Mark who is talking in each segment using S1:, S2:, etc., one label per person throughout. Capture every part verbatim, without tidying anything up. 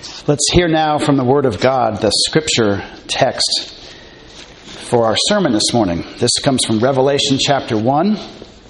S1: Let's hear now from the Word of God, the Scripture text for our sermon this morning. This comes from Revelation chapter one.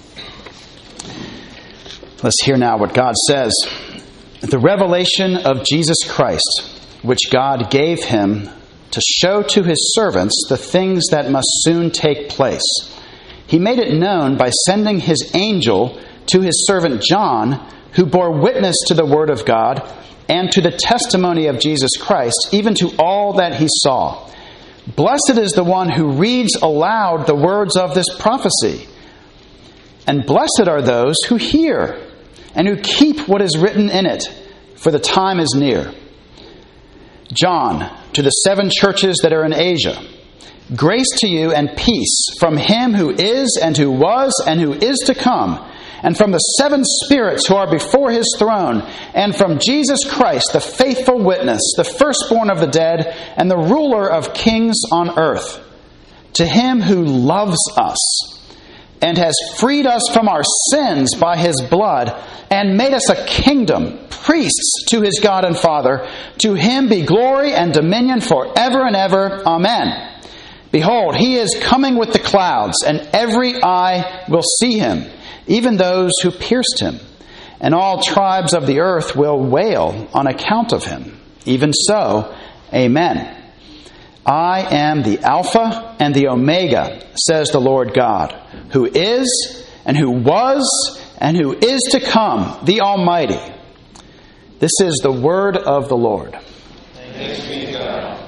S1: Let's hear now what God says. The revelation of Jesus Christ, which God gave him to show to his servants the things that must soon take place. He made it known by sending his angel to his servant John, who bore witness to the word of God and to the testimony of Jesus Christ, even to all that he saw. Blessed is the one who reads aloud the words of this prophecy, and blessed are those who hear and who keep what is written in it, for the time is near. John, to the seven churches that are in Asia, grace to you and peace from him who is and who was and who is to come, and from the seven spirits who are before his throne, and from Jesus Christ, the faithful witness, the firstborn of the dead, and the ruler of kings on earth. To him who loves us and has freed us from our sins by his blood, and made us a kingdom, priests to his God and Father, to him be glory and dominion forever and ever. Amen. Behold, he is coming with the clouds, and every eye will see him, even those who pierced him. And all tribes of the earth will wail on account of him. Even so, amen. I am the Alpha and the Omega, says the Lord God, who is and who was and who is to come, the Almighty. This is the word of the Lord.
S2: Thanks be to God.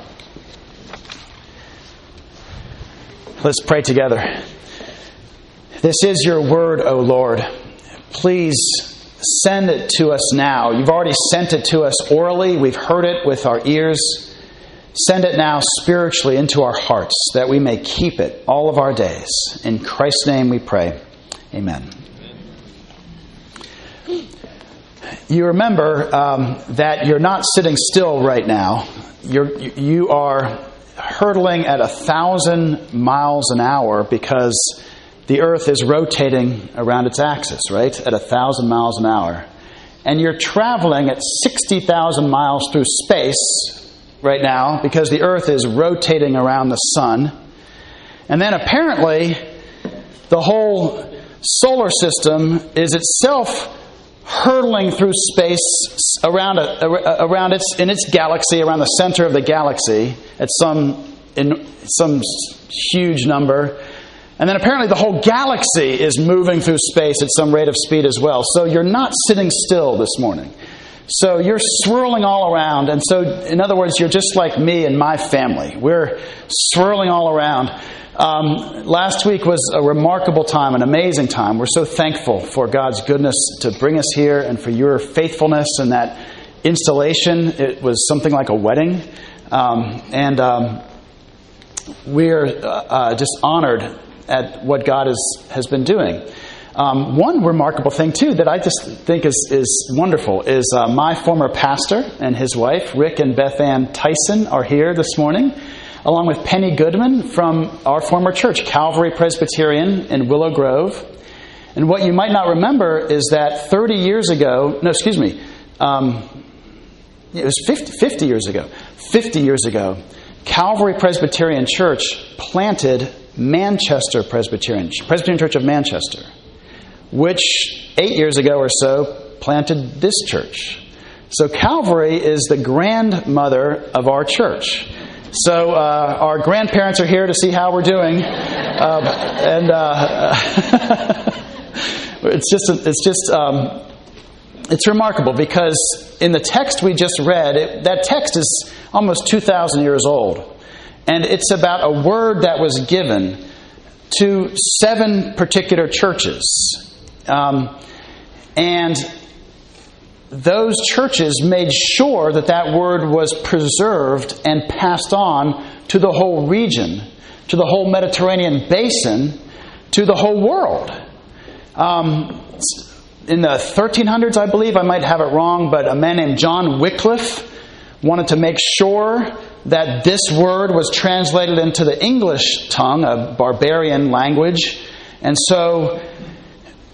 S1: Let's pray together. This is your word, O Lord. Please send it to us now. You've already sent it to us orally. We've heard it with our ears. Send it now spiritually into our hearts, that we may keep it all of our days. In Christ's name we pray. Amen. You remember um, that you're not sitting still right now. You're, you are hurtling at a thousand miles an hour because the earth is rotating around its axis, right? At a thousand miles an hour. And you're traveling at sixty thousand miles through space right now because the earth is rotating around the sun. And then apparently the whole solar system is itself hurtling through space around a, around its in its galaxy, around the center of the galaxy at some in some huge number. And then apparently the whole galaxy is moving through space at some rate of speed as well. So you're not sitting still this morning. So you're swirling all around. And so, in other words, you're just like me and my family. We're swirling all around. Um, last week was a remarkable time, an amazing time. We're so thankful for God's goodness to bring us here and for your faithfulness and that installation. It was something like a wedding. Um, and um, we're uh, just honored at what God is, has been doing. Um, one remarkable thing, too, that I just think is, is wonderful is uh, my former pastor and his wife, Rick and Beth Ann Tyson, are here this morning, along with Penny Goodman from our former church, Calvary Presbyterian in Willow Grove. And what you might not remember is that thirty years ago, no, excuse me, um, it was fifty, fifty years ago, fifty years ago, Calvary Presbyterian Church planted Manchester Presbyterian, Presbyterian Church of Manchester, which eight years ago or so planted this church. So Calvary is the grandmother of our church. So uh, our grandparents are here to see how we're doing, um, and uh, it's just it's just um, it's remarkable because in the text we just read, it, that text is almost two thousand years old. And it's about a word that was given to seven particular churches. Um, and those churches made sure that that word was preserved and passed on to the whole region, to the whole Mediterranean basin, to the whole world. Um, in the thirteen hundreds, I believe, I might have it wrong, but a man named John Wycliffe wanted to make sure that this word was translated into the English tongue, a barbarian language. And so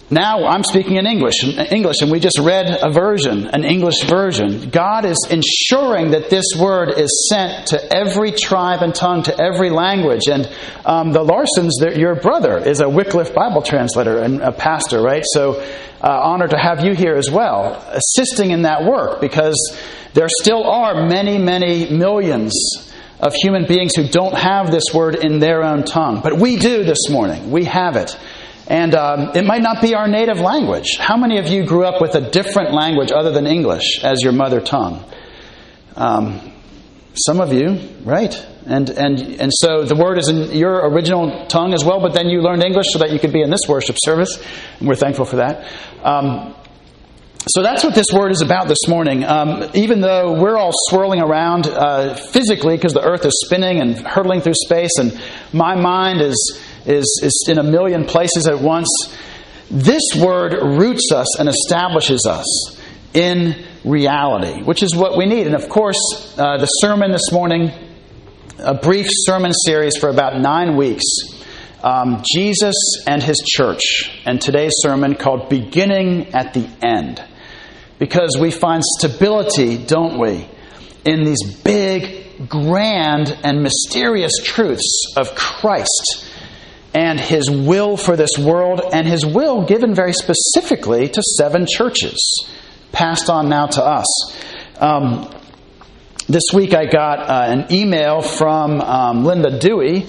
S1: Now I'm speaking in English, English, and we just read a version, an English version. God is ensuring that this word is sent to every tribe and tongue, to every language. And um, the Larsons, your brother, is a Wycliffe Bible translator and a pastor, right? So uh, honored to have you here as well, assisting in that work, because there still are many, many millions of human beings who don't have this word in their own tongue. But we do this morning. We have it. And um, it might not be our native language. How many of you grew up with a different language other than English as your mother tongue? Um, some of you, right? And and and so the word is in your original tongue as well, but then you learned English so that you could be in this worship service. And we're thankful for that. Um, so that's what this word is about this morning. Um, even though we're all swirling around uh, physically because the earth is spinning and hurtling through space, and my mind is... Is, is in a million places at once, this word roots us and establishes us in reality, which is what we need. And of course, uh, the sermon this morning, a brief sermon series for about nine weeks, um, Jesus and His church, and today's sermon called Beginning at the End. Because we find stability, don't we, in these big, grand, and mysterious truths of Christ and His will for this world, and His will given very specifically to seven churches, passed on now to us. Um, this week I got uh, an email from um, Linda Dewey,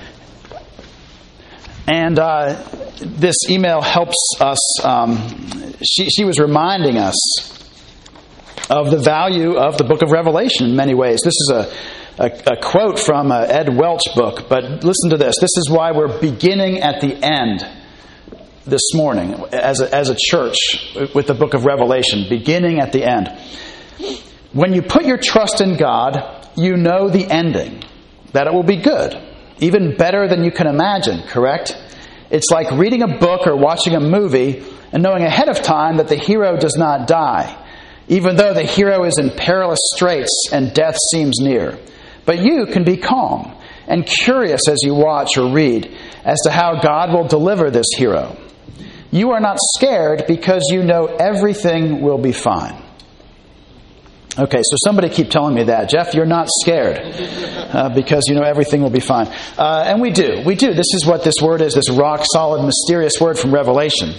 S1: and uh, this email helps us. Um, she, she was reminding us of the value of the book of Revelation in many ways. This is a A, a quote from an Ed Welch book, but listen to this. This is why we're beginning at the end this morning as a, as a church with the book of Revelation, beginning at the end. When you put your trust in God, you know the ending, that it will be good, even better than you can imagine, correct? It's like reading a book or watching a movie and knowing ahead of time that the hero does not die, even though the hero is in perilous straits and death seems near. But you can be calm and curious as you watch or read as to how God will deliver this hero. You are not scared because you know everything will be fine. Okay, so somebody keep telling me that. Jeff, you're not scared uh, because you know everything will be fine. Uh, and we do. We do. This is what this word is, this rock-solid, mysterious word from Revelation.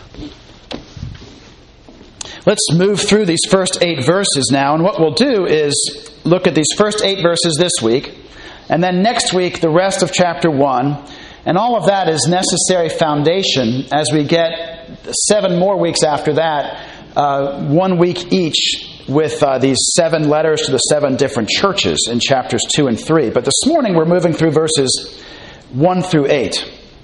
S1: Let's move through these first eight verses now, and what we'll do is look at these first eight verses this week, and then next week the rest of chapter one, and all of that is necessary foundation as we get seven more weeks after that, uh, one week each with uh, these seven letters to the seven different churches in chapters two and three. But this morning we're moving through verses one through eight.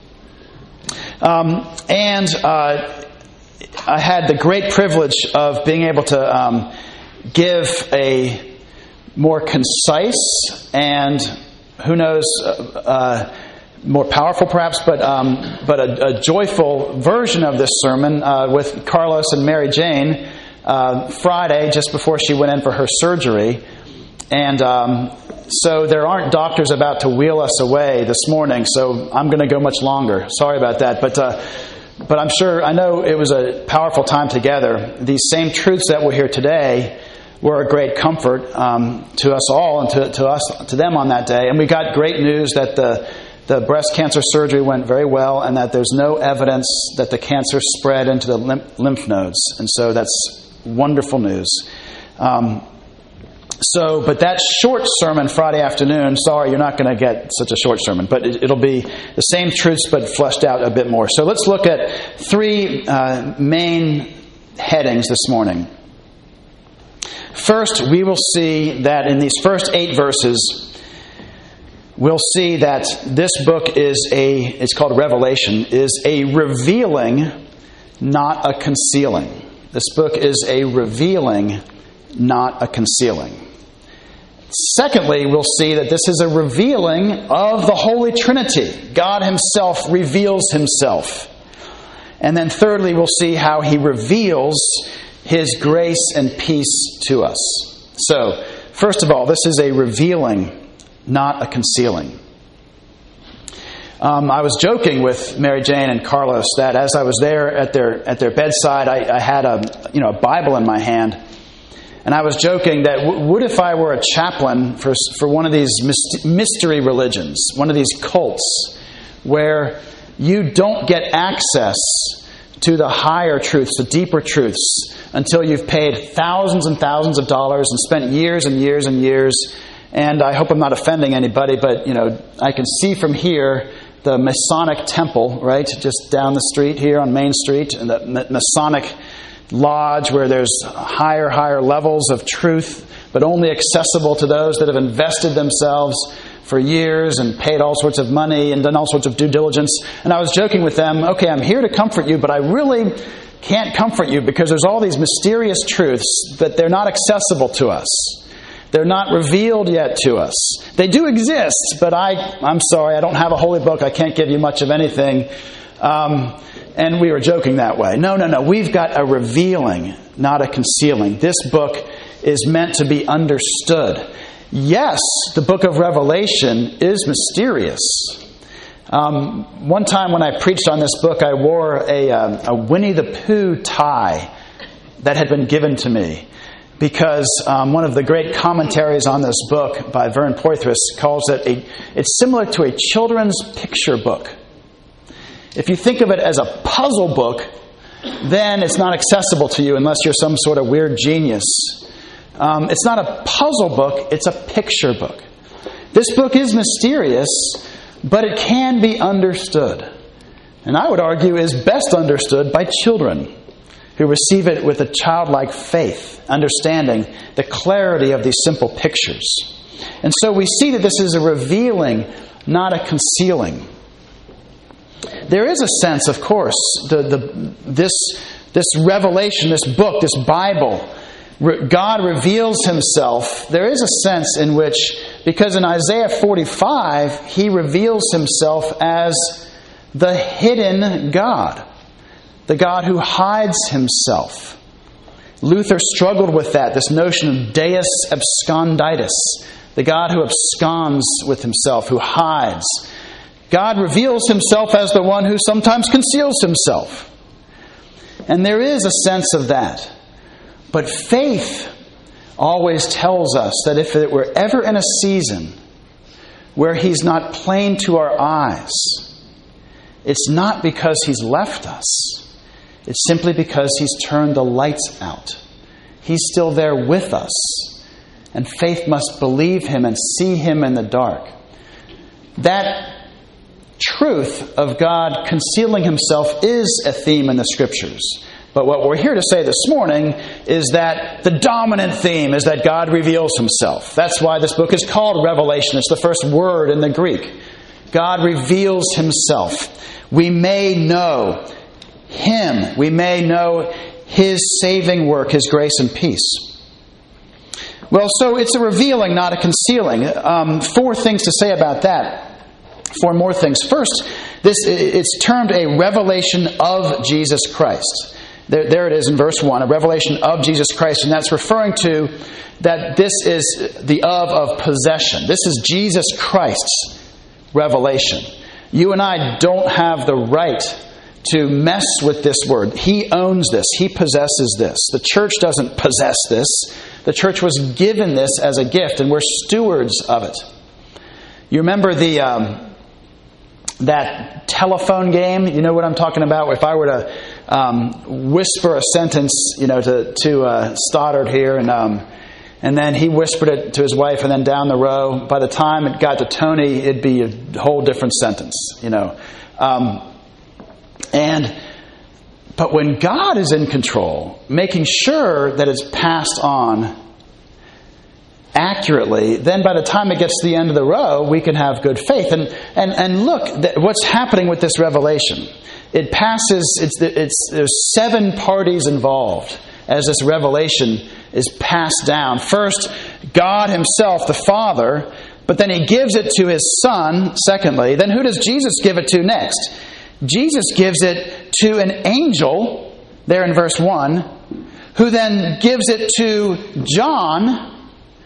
S1: Um, and... Uh, I had the great privilege of being able to um, give a more concise and, who knows, uh, uh, more powerful perhaps, but um, but a, a joyful version of this sermon uh, with Carlos and Mary Jane uh, Friday, just before she went in for her surgery. And um, so there aren't doctors about to wheel us away this morning, so I'm going to go much longer. Sorry about that. But... Uh, But I'm sure, I know it was a powerful time together. These same truths that we're here today were a great comfort um, to us all and to, to us, to them on that day. And we got great news that the the breast cancer surgery went very well, and that there's no evidence that the cancer spread into the lymph, lymph nodes. And so that's wonderful news. Um, So, but that short sermon Friday afternoon, sorry, you're not going to get such a short sermon, but it, it'll be the same truths but fleshed out a bit more. So let's look at three uh, main headings this morning. First, we will see that in these first eight verses, we'll see that this book is a, it's called Revelation, is a revealing, not a concealing. This book is a revealing, not a concealing. Secondly, we'll see that this is a revealing of the Holy Trinity. God Himself reveals Himself. And then thirdly, we'll see how He reveals His grace and peace to us. So, first of all, this is a revealing, not a concealing. Um, I was joking with Mary Jane and Carlos that as I was there at their at their bedside, I, I had a you know a Bible in my hand, and I was joking that w- what if I were a chaplain for for one of these myst- mystery religions, one of these cults, where you don't get access to the higher truths, the deeper truths, until you've paid thousands and thousands of dollars and spent years and years and years. And I hope I'm not offending anybody, but you know I can see from here the Masonic Temple, right, just down the street here on Main Street, and the Masonic Lodge where there's higher, higher levels of truth, but only accessible to those that have invested themselves for years and paid all sorts of money and done all sorts of due diligence. And I was joking with them, okay, I'm here to comfort you, but I really can't comfort you because there's all these mysterious truths that they're not accessible to us. They're not revealed yet to us. They do exist, but I, I'm sorry, I don't have a holy book. I can't give you much of anything. Um, and we were joking that way. No, no, no. We've got a revealing, not a concealing. This book is meant to be understood. Yes, the book of Revelation is mysterious. Um, one time when I preached on this book, I wore a, uh, a Winnie the Pooh tie that had been given to me. Because um, one of the great commentaries on this book by Vern Poythress calls it a, it's similar to a children's picture book. If you think of it as a puzzle book, then it's not accessible to you unless you're some sort of weird genius. Um, it's not a puzzle book, it's a picture book. This book is mysterious, but it can be understood. And I would argue is best understood by children who receive it with a childlike faith, understanding the clarity of these simple pictures. And so we see that this is a revealing, not a concealing. There is a sense, of course, the, the, this, this revelation, this book, this Bible, God reveals Himself. There is a sense in which, because in Isaiah forty-five, He reveals Himself as the hidden God. The God who hides Himself. Luther struggled with that, this notion of Deus absconditus, the God who absconds with Himself, who hides. God reveals Himself as the one who sometimes conceals Himself. And there is a sense of that. But faith always tells us that if it were ever in a season where He's not plain to our eyes, it's not because He's left us. It's simply because He's turned the lights out. He's still there with us. And faith must believe Him and see Him in the dark. That truth of God concealing Himself is a theme in the Scriptures. But what we're here to say this morning is that the dominant theme is that God reveals Himself. That's why this book is called Revelation. It's the first word in the Greek. God reveals Himself. We may know Him. We may know His saving work, His grace and peace. Well, so it's a revealing, not a concealing. Um, four things to say about that. Four more things. First, this it's termed a revelation of Jesus Christ. There, there it is in verse one, a revelation of Jesus Christ. And that's referring to that this is the of of possession. This is Jesus Christ's revelation. You and I don't have the right to mess with this word. He owns this. He possesses this. The church doesn't possess this. The church was given this as a gift, and we're stewards of it. You remember the um, that telephone game? You know what I'm talking about? If I were to um, whisper a sentence, you know, to to uh, Stoddard here, and um, and then he whispered it to his wife, and then down the row, by the time it got to Tony, it'd be a whole different sentence, you know. Um, And, but when God is in control, making sure that it's passed on accurately, then by the time it gets to the end of the row, we can have good faith. And and and look, what's happening with this revelation? It passes. It's it's there's seven parties involved as this revelation is passed down. First, God Himself, the Father, but then He gives it to His Son. Secondly, then who does Jesus give it to next? Jesus gives it to an angel, there in verse one, who then gives it to John.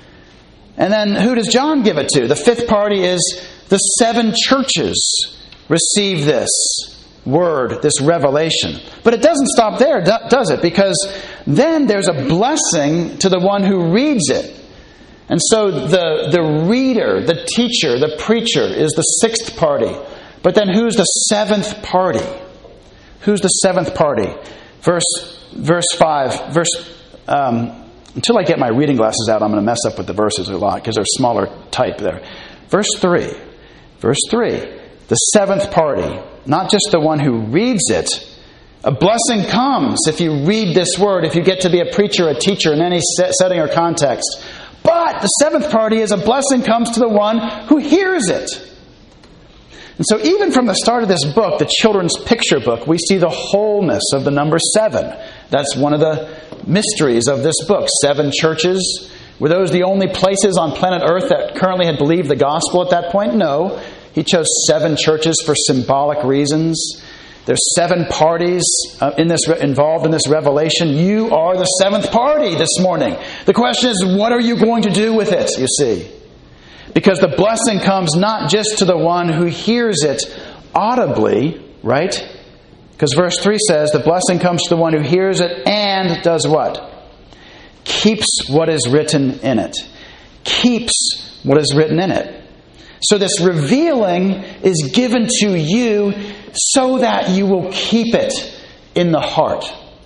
S1: And then who does John give it to? The fifth party is the seven churches receive this word, this revelation. But it doesn't stop there, does it? Because then there's a blessing to the one who reads it. And so the, the reader, the teacher, the preacher is the sixth party. But then who's the seventh party? Who's the seventh party? Verse verse five. Verse um, until I get my reading glasses out, I'm going to mess up with the verses a lot because they're smaller type there. Verse three. Verse three. The seventh party, not just the one who reads it. A blessing comes if you read this word, if you get to be a preacher, a teacher in any setting or context. But the seventh party is a blessing comes to the one who hears it. And so even from the start of this book, the children's picture book, we see the wholeness of the number seven. That's one of the mysteries of this book. Seven churches. Were those the only places on planet Earth that currently had believed the gospel at that point? No. He chose seven churches for symbolic reasons. There's seven parties uh, in this involved in this revelation. You are the seventh party this morning. The question is, what are you going to do with it, you see? Because the blessing comes not just to the one who hears it audibly, right? Because verse three says, the blessing comes to the one who hears it and does what? Keeps what is written in it. Keeps what is written in it. So this revealing is given to you so that you will keep it in the heart.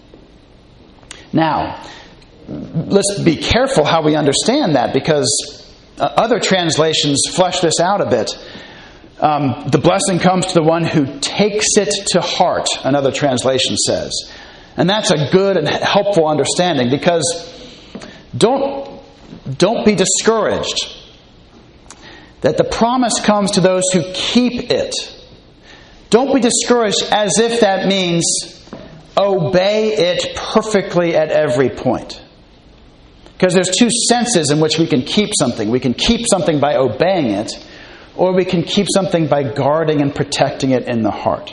S1: Now, let's be careful how we understand that, because other translations flesh this out a bit. Um, the blessing comes to the one who takes it to heart, another translation says. And that's a good and helpful understanding, because don't, don't be discouraged that the promise comes to those who keep it. Don't be discouraged as if that means obey it perfectly at every point. Because there's two senses in which we can keep something. We can keep something by obeying it, or we can keep something by guarding and protecting it in the heart.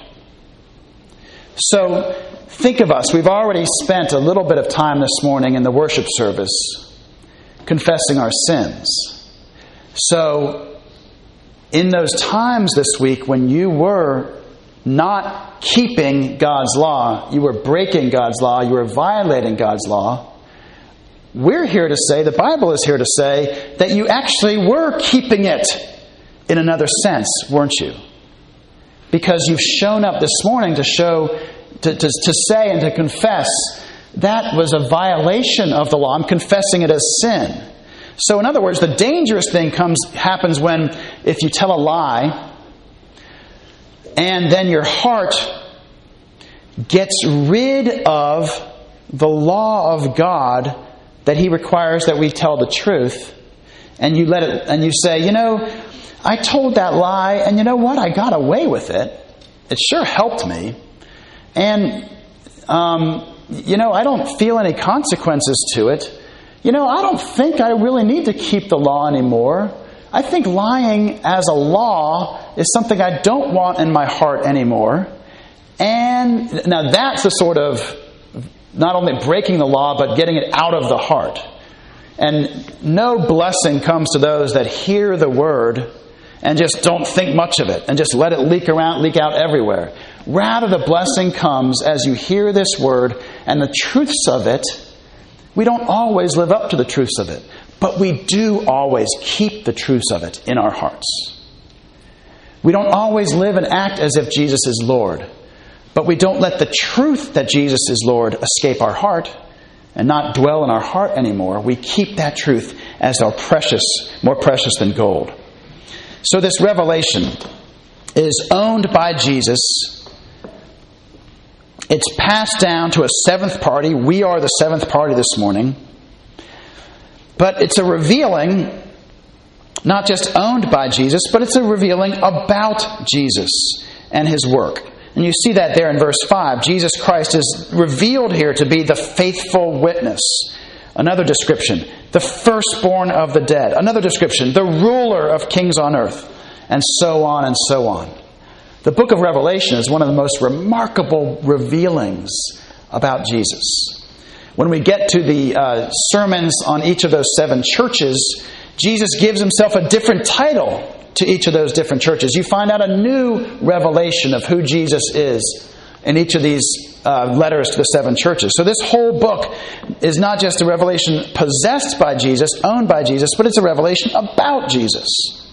S1: So, think of us. We've already spent a little bit of time this morning in the worship service confessing our sins. So, in those times this week when you were not keeping God's law, you were breaking God's law, you were violating God's law, we're here to say, the Bible is here to say, that you actually were keeping it in another sense, weren't you? Because you've shown up this morning to show, to, to, to say and to confess, that was a violation of the law. I'm confessing it as sin. So in other words, the dangerous thing comes happens when if you tell a lie and then your heart gets rid of the law of God that He requires that we tell the truth, and you let it and you say, you know, I told that lie, and you know what? I got away with it. It sure helped me. And um, you know, I don't feel any consequences to it. You know, I don't think I really need to keep the law anymore. I think lying as a law is something I don't want in my heart anymore. And now that's the sort of not only breaking the law, but getting it out of the heart. And no blessing comes to those that hear the word and just don't think much of it and just let it leak around, leak out everywhere. Rather, the blessing comes as you hear this word and the truths of it. We don't always live up to the truths of it, but we do always keep the truths of it in our hearts. We don't always live and act as if Jesus is Lord, but we don't let the truth that Jesus is Lord escape our heart and not dwell in our heart anymore. We keep that truth as our precious, more precious than gold. So this revelation is owned by Jesus. It's passed down to a seventh party. We are the seventh party this morning. But it's a revealing, not just owned by Jesus, but it's a revealing about Jesus and His work. And you see that there in verse five. Jesus Christ is revealed here to be the faithful witness. Another description, the firstborn of the dead. Another description, the ruler of kings on earth. And so on and so on. The book of Revelation is one of the most remarkable revealings about Jesus. When we get to the uh, sermons on each of those seven churches, Jesus gives Himself a different title to each of those different churches. You find out a new revelation of who Jesus is in each of these uh, letters to the seven churches. So this whole book is not just a revelation possessed by Jesus, owned by Jesus, but it's a revelation about Jesus.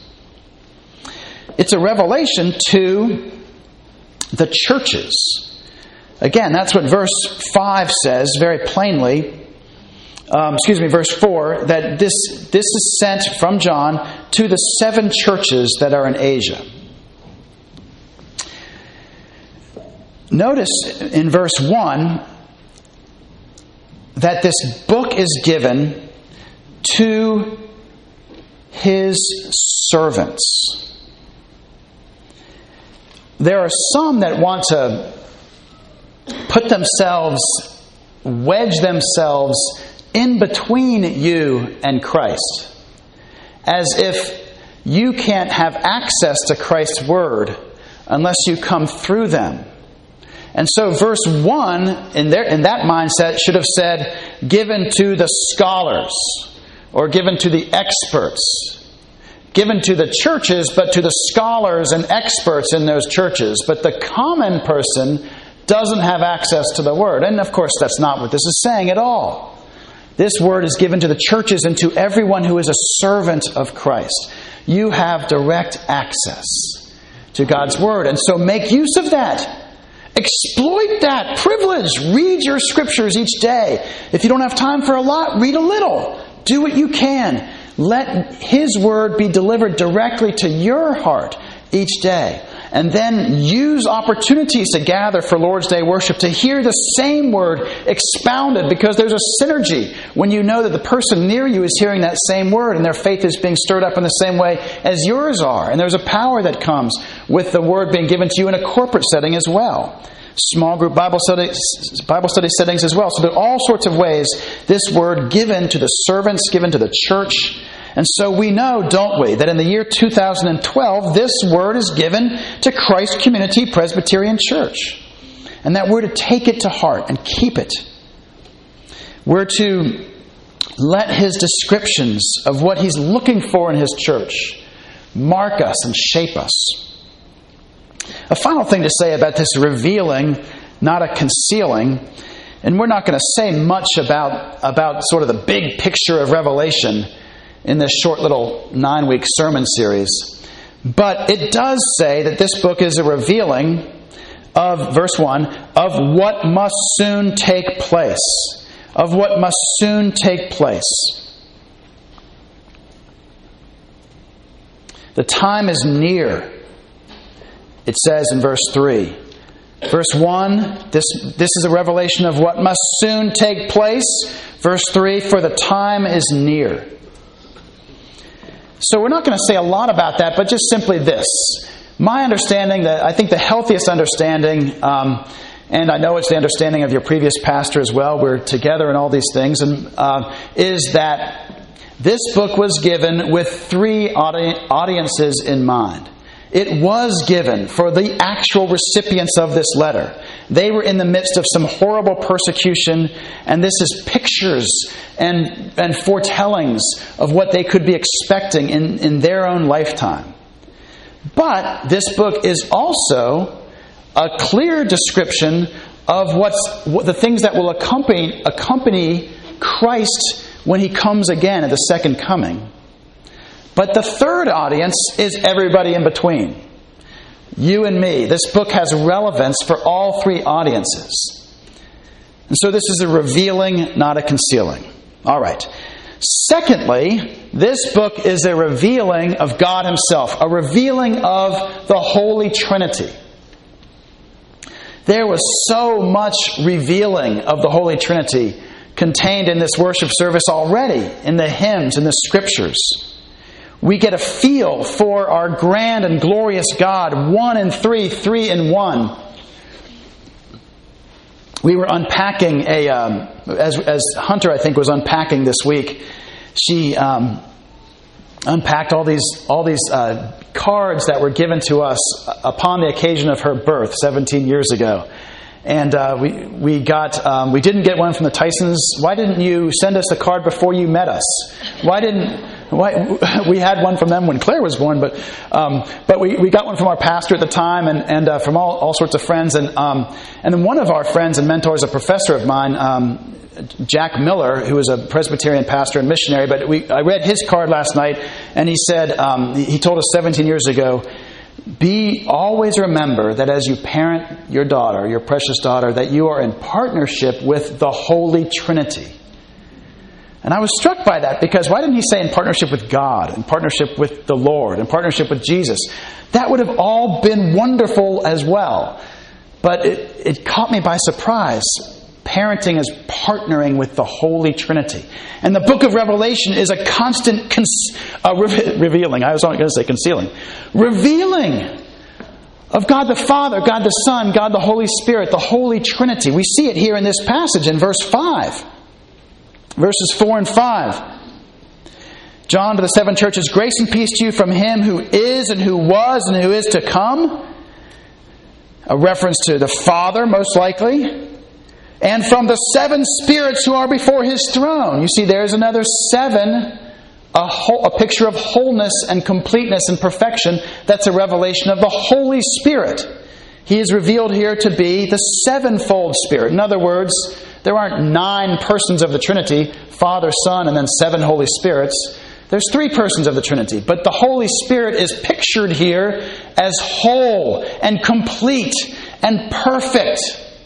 S1: It's a revelation to the churches. Again, that's what verse five says very plainly. Um, excuse me, verse four, that this, this is sent from John to the seven churches that are in Asia. Notice in verse one that this book is given to his servants. There are some that want to put themselves, wedge themselves in between you and Christ, as if you can't have access to Christ's Word unless you come through them. And so verse one, in, their, in that mindset, should have said, given to the scholars, or given to the experts, given to the churches, but to the scholars and experts in those churches. But the common person doesn't have access to the Word. And of course, that's not what this is saying at all. This Word is given to the churches and to everyone who is a servant of Christ. You have direct access to God's Word. And so make use of that. Exploit that privilege. Read your scriptures each day. If you don't have time for a lot, read a little. Do what you can. Let His Word be delivered directly to your heart each day. And then use opportunities to gather for Lord's Day worship to hear the same Word expounded, because there's a synergy when you know that the person near you is hearing that same Word and their faith is being stirred up in the same way as yours are. And there's a power that comes with the Word being given to you in a corporate setting as well. Small group Bible study, Bible study settings as well. So there are all sorts of ways this Word given to the servants, given to the church. And so we know, don't we, that in the year two thousand twelve, this Word is given to Christ Community Presbyterian Church. And that we're to take it to heart and keep it. We're to let His descriptions of what He's looking for in His church mark us and shape us. A final thing to say about this revealing, not a concealing, and we're not going to say much about, about sort of the big picture of Revelation in this short little nine-week sermon series. But it does say that this book is a revealing of, verse one, of what must soon take place. Of what must soon take place. The time is near, it says in verse three. Verse one, this, this is a revelation of what must soon take place. Verse three, for the time is near. So we're not going to say a lot about that, but just simply this. My understanding, that I think the healthiest understanding, um, and I know it's the understanding of your previous pastor as well, we're together in all these things, and uh, is that this book was given with three audi- audiences in mind. It was given for the actual recipients of this letter. They were in the midst of some horrible persecution, and this is pictures and, and foretellings of what they could be expecting in, in their own lifetime. But this book is also a clear description of what's what the things that will accompany accompany Christ when He comes again at the second coming. But the third audience is everybody in between. You and me. This book has relevance for all three audiences. And so this is a revealing, not a concealing. All right. Secondly, this book is a revealing of God Himself, a revealing of the Holy Trinity. There was so much revealing of the Holy Trinity contained in this worship service already, in the hymns, in the Scriptures. We get a feel for our grand and glorious God, one in three, three in one. We were unpacking a, um, as, as Hunter, I think, was unpacking this week, she um, unpacked all these all these uh, cards that were given to us upon the occasion of her birth seventeen years ago. And uh, we we got um, we didn't get one from the Tysons. Why didn't you send us the card before you met us? Why didn't we had one from them when Claire was born, but um, but we, we got one from our pastor at the time, and and uh, from all, all sorts of friends, and um, and then one of our friends and mentors, a professor of mine, um, Jack Miller, who is a Presbyterian pastor and missionary. But we I read his card last night, and he said um, he told us seventeen years ago, be always remember that as you parent your daughter, your precious daughter, that you are in partnership with the Holy Trinity. And I was struck by that, because why didn't he say in partnership with God, in partnership with the Lord, in partnership with Jesus? That would have all been wonderful as well. But it, it caught me by surprise. Parenting is partnering with the Holy Trinity. And the book of Revelation is a constant cons- uh, re- revealing. I was going to say concealing. Revealing of God the Father, God the Son, God the Holy Spirit, the Holy Trinity. We see it here in this passage in verse five. Verses four and five. John to the seven churches, grace and peace to you from Him who is and who was and who is to come. A reference to the Father, most likely. And from the seven spirits who are before His throne. You see, there's another seven, a, whole, a picture of wholeness and completeness and perfection. That's a revelation of the Holy Spirit. He is revealed here to be the sevenfold Spirit. In other words, there aren't nine persons of the Trinity, Father, Son, and then seven Holy Spirits. There's three persons of the Trinity. But the Holy Spirit is pictured here as whole and complete and perfect.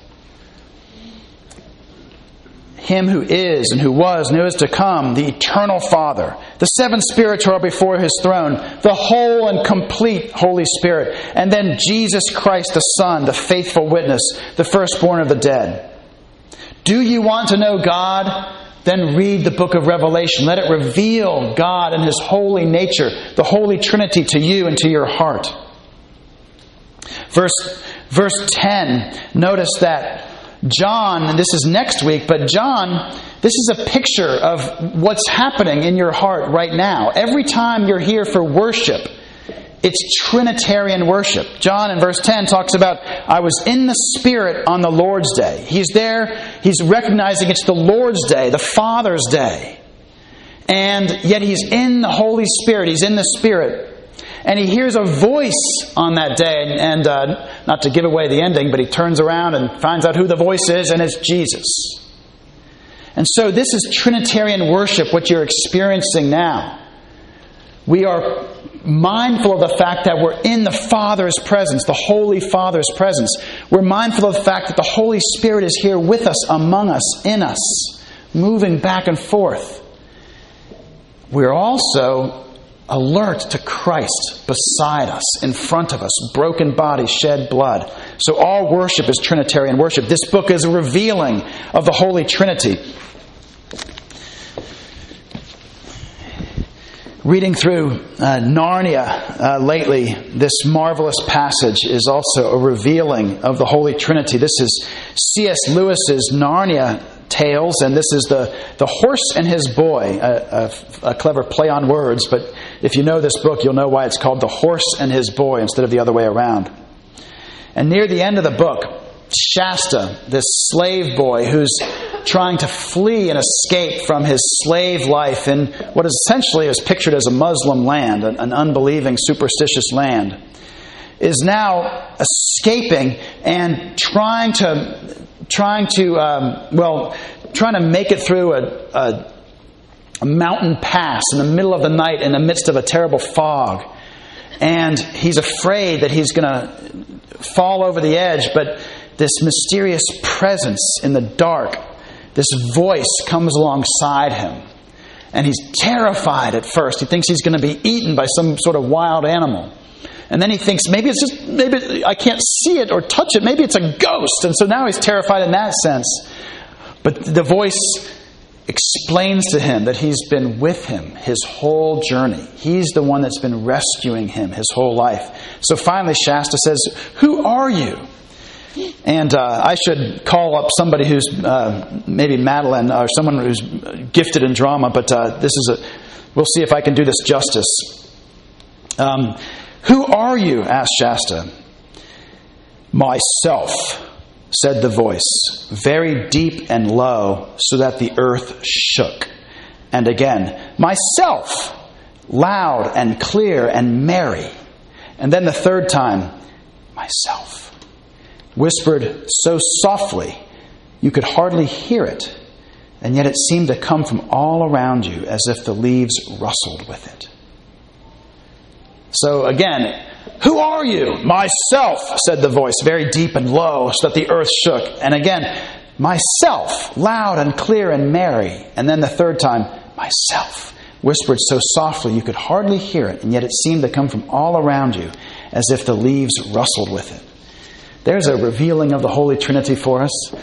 S1: Him who is and who was and who is to come, the eternal Father, the seven spirits who are before His throne, the whole and complete Holy Spirit, and then Jesus Christ the Son, the faithful witness, the firstborn of the dead. Do you want to know God? Then read the book of Revelation. Let it reveal God and His holy nature, the Holy Trinity, to you and to your heart. Verse, verse ten, notice that John, and this is next week, but John, this is a picture of what's happening in your heart right now. Every time you're here for worship, it's Trinitarian worship. John in verse ten talks about, I was in the Spirit on the Lord's day. He's there, he's recognizing it's the Lord's day, the Father's day. And yet he's in the Holy Spirit, he's in the Spirit. And he hears a voice on that day, and, and uh, not to give away the ending, but he turns around and finds out who the voice is, and it's Jesus. And so this is Trinitarian worship, what you're experiencing now. We are mindful of the fact that we're in the Father's presence, the Holy Father's presence. We're mindful of the fact that the Holy Spirit is here with us, among us, in us, moving back and forth. We're also alert to Christ beside us, in front of us, broken body, shed blood. So all worship is Trinitarian worship. This book is a revealing of the Holy Trinity. Reading through uh, Narnia uh, lately, this marvelous passage is also a revealing of the Holy Trinity. This is C S Lewis's Narnia Tales, and this is the, the Horse and His Boy, a, a, a clever play on words, but if you know this book, you'll know why it's called The Horse and His Boy instead of the other way around. And near the end of the book, Shasta, this slave boy who's trying to flee and escape from his slave life in what is essentially is pictured as a Muslim land, an, an unbelieving, superstitious land, is now escaping and trying to, trying to, um, well, trying to make it through a, a, a mountain pass in the middle of the night in the midst of a terrible fog. And he's afraid that he's going to fall over the edge, but this mysterious presence in the dark, this voice comes alongside him. And he's terrified at first. He thinks he's going to be eaten by some sort of wild animal. And then he thinks, maybe it's just, maybe I can't see it or touch it. Maybe it's a ghost. And so now he's terrified in that sense. But the voice explains to him that he's been with him his whole journey. He's the one that's been rescuing him his whole life. So finally Shasta says, "Who are you?" And uh, I should call up somebody who's uh, maybe Madeline or someone who's gifted in drama, but uh, this is a. We'll see if I can do this justice. Um, Who are you? Asked Shasta. Myself, said the voice, very deep and low, so that the earth shook. And again, myself, loud and clear and merry. And then the third time, myself, whispered so softly you could hardly hear it, and yet it seemed to come from all around you as if the leaves rustled with it. So again, who are you? Myself, said the voice, very deep and low, so that the earth shook. And again, myself, loud and clear and merry. And then the third time, myself, whispered so softly you could hardly hear it, and yet it seemed to come from all around you as if the leaves rustled with it. There's a revealing of the Holy Trinity for us.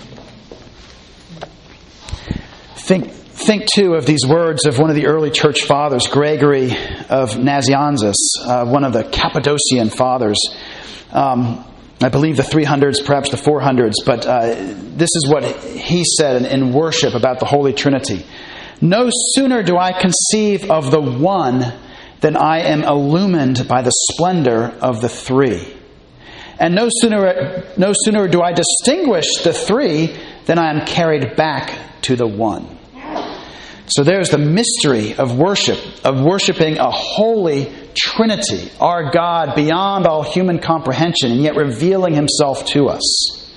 S1: Think, think too of these words of one of the early church fathers, Gregory of Nazianzus, uh, one of the Cappadocian fathers. Um, I believe the three hundreds, perhaps the four hundreds, but uh, this is what he said in, in worship about the Holy Trinity. No sooner do I conceive of the one than I am illumined by the splendor of the three. And no sooner, no sooner do I distinguish the three than I am carried back to the one. So there's the mystery of worship, of worshiping a holy Trinity, our God beyond all human comprehension, and yet revealing Himself to us.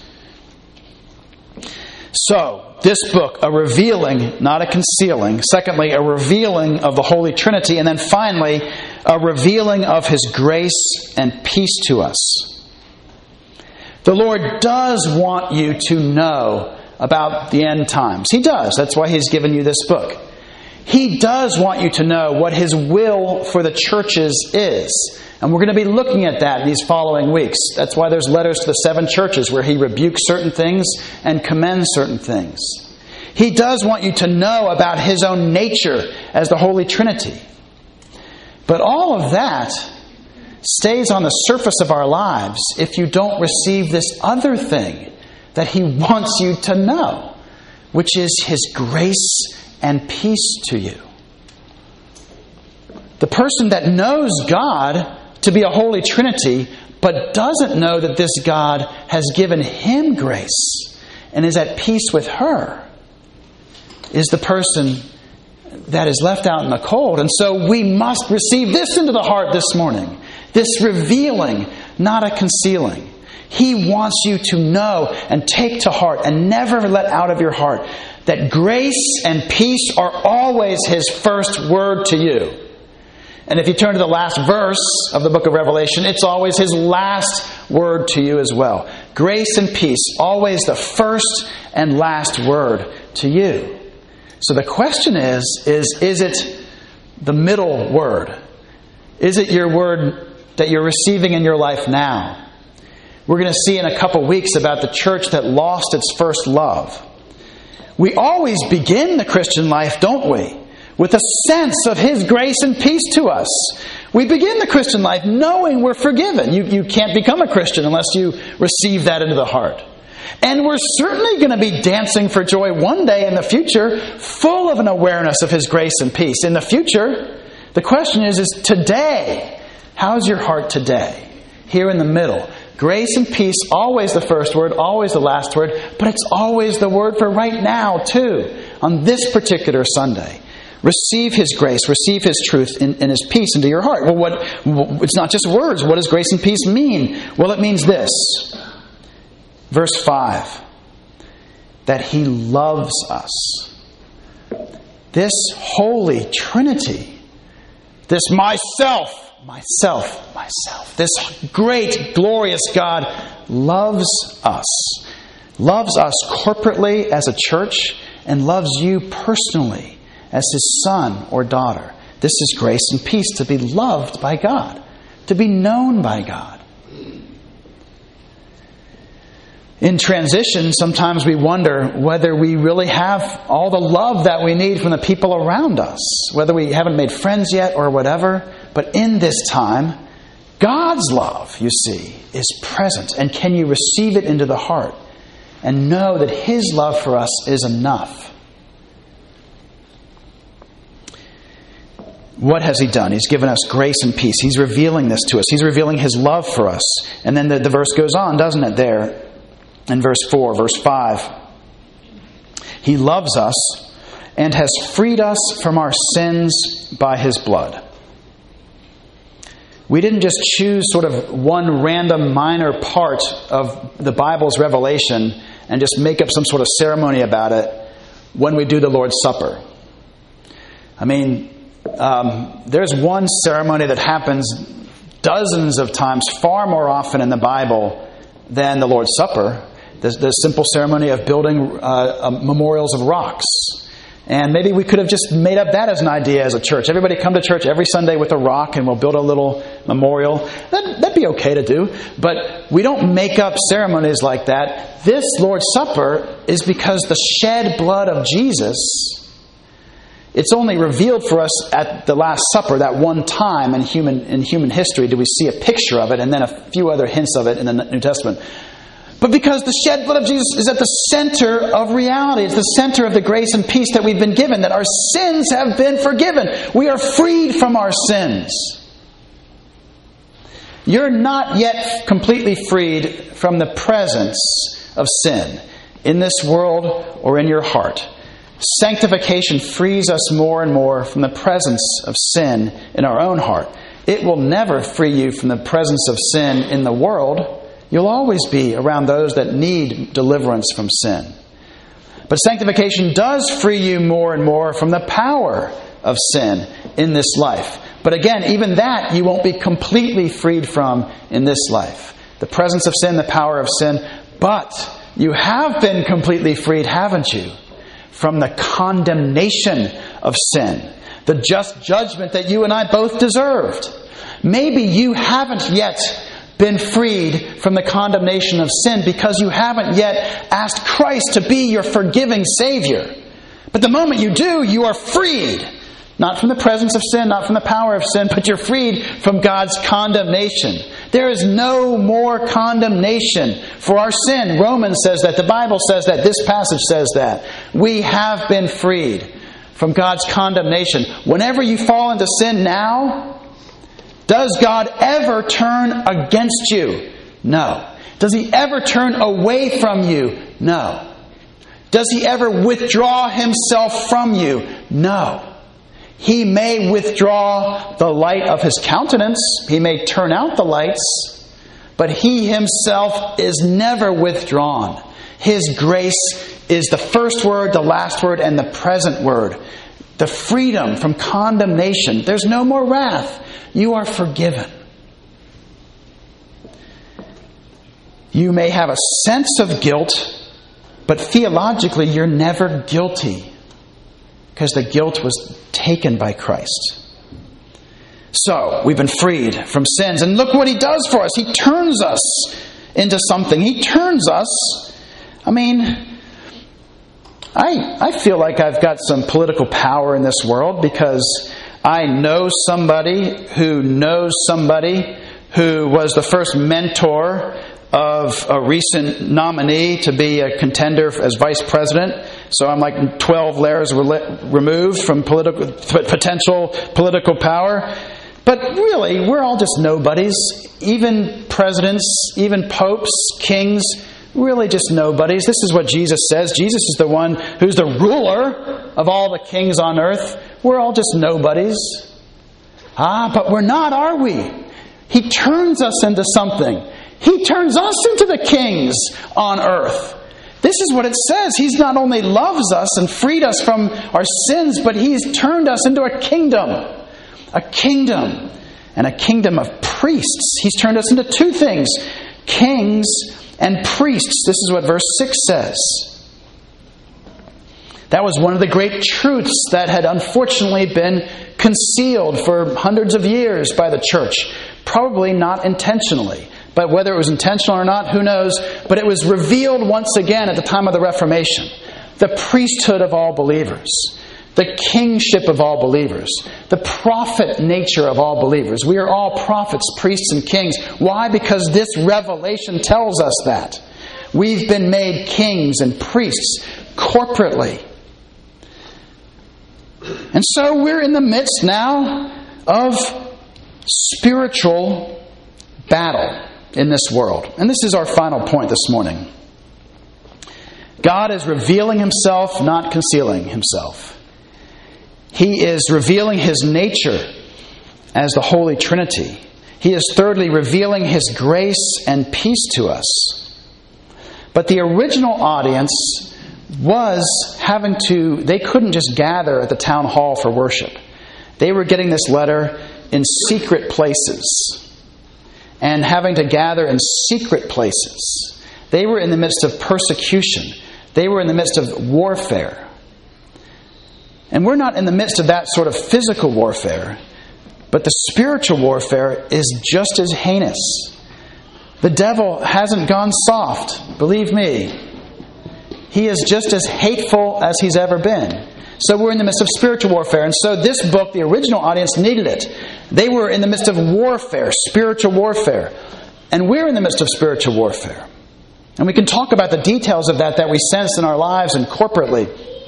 S1: So, this book, a revealing, not a concealing. Secondly, a revealing of the Holy Trinity. And then finally, a revealing of His grace and peace to us. The Lord does want you to know about the end times. He does. That's why He's given you this book. He does want you to know what His will for the churches is. And we're going to be looking at that these following weeks. That's why there's letters to the seven churches where He rebukes certain things and commends certain things. He does want you to know about His own nature as the Holy Trinity. But all of that stays on the surface of our lives if you don't receive this other thing that He wants you to know, which is His grace and peace to you. The person that knows God to be a Holy Trinity, but doesn't know that this God has given him grace and is at peace with her, is the person that is left out in the cold. And so we must receive this into the heart this morning. This revealing, not a concealing. He wants you to know and take to heart and never let out of your heart that grace and peace are always His first word to you. And if you turn to the last verse of the book of Revelation, it's always His last word to you as well. Grace and peace, always the first and last word to you. So the question is, is, is it the middle word? Is it your word that you're receiving in your life now? We're going to see in a couple weeks about the church that lost its first love. We always begin the Christian life, don't we, with a sense of His grace and peace to us. We begin the Christian life knowing we're forgiven. You, you can't become a Christian unless you receive that into the heart. And we're certainly going to be dancing for joy one day in the future, full of an awareness of His grace and peace. In the future, the question is, is today, how's your heart today? Here in the middle. Grace and peace, always the first word, always the last word, but it's always the word for right now, too, on this particular Sunday. Receive His grace, receive His truth and His peace into your heart. Well, what? It's not just words. What does grace and peace mean? Well, it means this. Verse five. That He loves us. This Holy Trinity, this myself, myself, myself, this great, glorious God loves us. Loves us corporately as a church and loves you personally as His son or daughter. This is grace and peace, to be loved by God, to be known by God. In transition, sometimes we wonder whether we really have all the love that we need from the people around us, whether we haven't made friends yet or whatever. But in this time, God's love, you see, is present. And can you receive it into the heart and know that His love for us is enough? What has He done? He's given us grace and peace. He's revealing this to us. He's revealing His love for us. And then the, the verse goes on, doesn't it, there in verse four, verse five. He loves us and has freed us from our sins by his blood. We didn't just choose sort of one random minor part of the Bible's revelation and just make up some sort of ceremony about it when we do the Lord's Supper. I mean, um, there's one ceremony that happens dozens of times, far more often in the Bible than the Lord's Supper. The, the simple ceremony of building uh, uh, memorials of rocks. And maybe we could have just made up that as an idea as a church. Everybody come to church every Sunday with a rock and we'll build a little memorial. That, that'd be okay to do. But we don't make up ceremonies like that. This Lord's Supper is because the shed blood of Jesus, it's only revealed for us at the Last Supper, that one time in human, in human history do we see a picture of it, and then a few other hints of it in the New Testament. But because the shed blood of Jesus is at the center of reality. It's the center of the grace and peace that we've been given, that our sins have been forgiven. We are freed from our sins. You're not yet completely freed from the presence of sin in this world or in your heart. Sanctification frees us more and more from the presence of sin in our own heart. It will never free you from the presence of sin in the world. You'll always be around those that need deliverance from sin. But sanctification does free you more and more from the power of sin in this life. But again, even that you won't be completely freed from in this life. The presence of sin, the power of sin. But you have been completely freed, haven't you? From the condemnation of sin. The just judgment that you and I both deserved. Maybe you haven't yet been freed from the condemnation of sin because you haven't yet asked Christ to be your forgiving Savior. But the moment you do, you are freed. Not from the presence of sin, not from the power of sin, but you're freed from God's condemnation. There is no more condemnation for our sin. Romans says that. The Bible says that. This passage says that. We have been freed from God's condemnation. Whenever you fall into sin now, does God ever turn against you? No. Does He ever turn away from you? No. Does He ever withdraw Himself from you? No. He may withdraw the light of His countenance. He may turn out the lights. But He Himself is never withdrawn. His grace is the first word, the last word, and the present word. The freedom from condemnation. There's no more wrath. You are forgiven. You may have a sense of guilt, but theologically you're never guilty because the guilt was taken by Christ. So, we've been freed from sins. And look what He does for us. He turns us into something. He turns us. I mean, I, I feel like I've got some political power in this world because I know somebody who knows somebody who was the first mentor of a recent nominee to be a contender as vice president. So I'm like twelve layers removed from political potential political power. But really, we're all just nobodies. Even presidents, even popes, kings, really just nobodies. This is what Jesus says. Jesus is the one who's the ruler of all the kings on earth. We're all just nobodies. Ah, but we're not, are we? He turns us into something. He turns us into the kings on earth. This is what it says. He's not only loves us and freed us from our sins, but He's turned us into a kingdom. A kingdom. And a kingdom of priests. He's turned us into two things. Kings and priests. This is what verse six says. That was one of the great truths that had unfortunately been concealed for hundreds of years by the church. Probably not intentionally. But whether it was intentional or not, who knows? But it was revealed once again at the time of the Reformation. The priesthood of all believers. The kingship of all believers. The prophet nature of all believers. We are all prophets, priests, and kings. Why? Because this revelation tells us that. We've been made kings and priests corporately. And so we're in the midst now of spiritual battle in this world. And this is our final point this morning. God is revealing Himself, not concealing Himself. He is revealing His nature as the Holy Trinity. He is thirdly revealing His grace and peace to us. But the original audience was having to, they couldn't just gather at the town hall for worship. They were getting this letter in secret places and having to gather in secret places. They were in the midst of persecution. They were in the midst of warfare. And we're not in the midst of that sort of physical warfare, but the spiritual warfare is just as heinous. The devil hasn't gone soft, believe me. He is just as hateful as he's ever been. So we're in the midst of spiritual warfare. And so this book, the original audience needed it. They were in the midst of warfare, spiritual warfare. And we're in the midst of spiritual warfare. And we can talk about the details of that that we sense in our lives and corporately.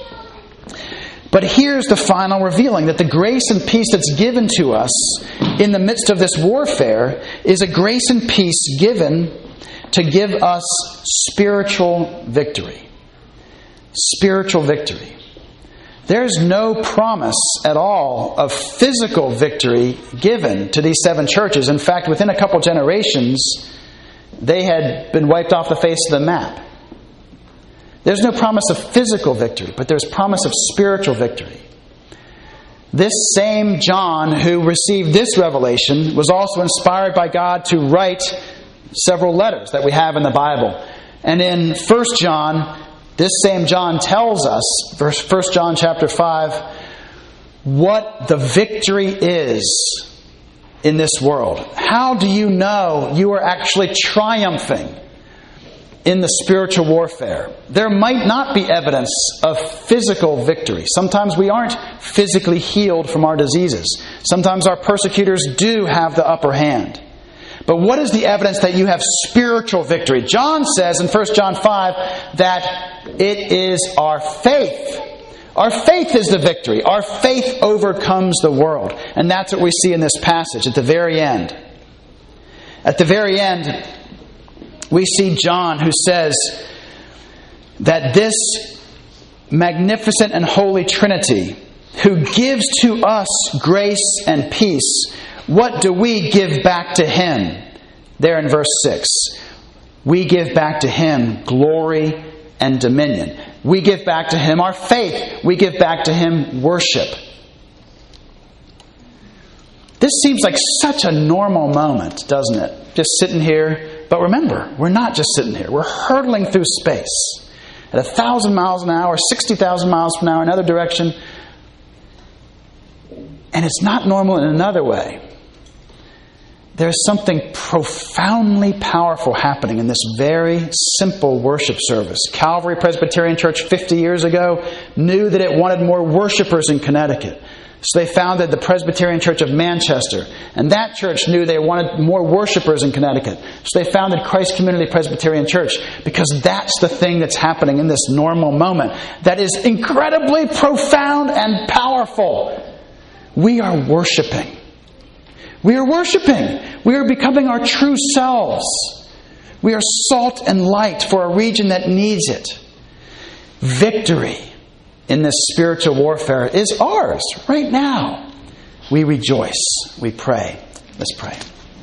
S1: But here's the final revealing, that the grace and peace that's given to us in the midst of this warfare is a grace and peace given to give us spiritual victory. Spiritual victory. There's no promise at all of physical victory given to these seven churches. In fact, within a couple generations, they had been wiped off the face of the map. There's no promise of physical victory, but there's promise of spiritual victory. This same John who received this revelation was also inspired by God to write several letters that we have in the Bible. And in First John, this same John tells us, First John chapter five, what the victory is in this world. How do you know you are actually triumphing in the spiritual warfare? There might not be evidence of physical victory. Sometimes we aren't physically healed from our diseases. Sometimes our persecutors do have the upper hand. But what is the evidence that you have spiritual victory? John says in First John five that it is our faith. Our faith is the victory. Our faith overcomes the world. And that's what we see in this passage at the very end. At the very end, we see John who says that this magnificent and holy Trinity who gives to us grace and peace, what do we give back to Him? There in verse six. We give back to Him glory and dominion. We give back to Him our faith. We give back to Him worship. This seems like such a normal moment, doesn't it? Just sitting here. But remember, we're not just sitting here. We're hurtling through space at a thousand miles an hour, sixty thousand miles an hour in another direction. And it's not normal in another way. There's something profoundly powerful happening in this very simple worship service. Calvary Presbyterian Church fifty years ago knew that it wanted more worshipers in Connecticut. So they founded the Presbyterian Church of Manchester. And that church knew they wanted more worshipers in Connecticut. So they founded Christ Community Presbyterian Church. Because that's the thing that's happening in this normal moment. That is incredibly profound and powerful. We are worshiping. We are worshiping. We are becoming our true selves. We are salt and light for a region that needs it. Victory in this spiritual warfare is ours right now. We rejoice. We pray. Let's pray.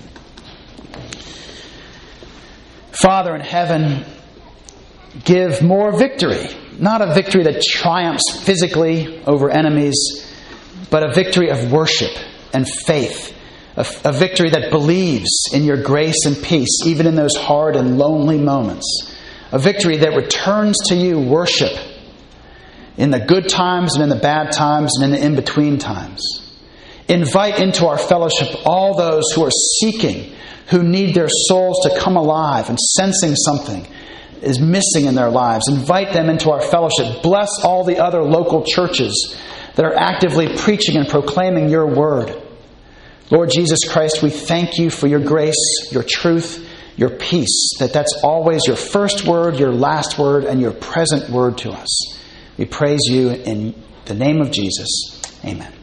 S1: Father in heaven, give more victory. Not a victory that triumphs physically over enemies, but a victory of worship and faith. A, a victory that believes in your grace and peace, even in those hard and lonely moments. A victory that returns to you worship in the good times and in the bad times and in the in-between times. Invite into our fellowship all those who are seeking, who need their souls to come alive and sensing something is missing in their lives. Invite them into our fellowship. Bless all the other local churches that are actively preaching and proclaiming your word. Lord Jesus Christ, we thank you for your grace, your truth, your peace, that that's always your first word, your last word, and your present word to us. We praise you in the name of Jesus. Amen.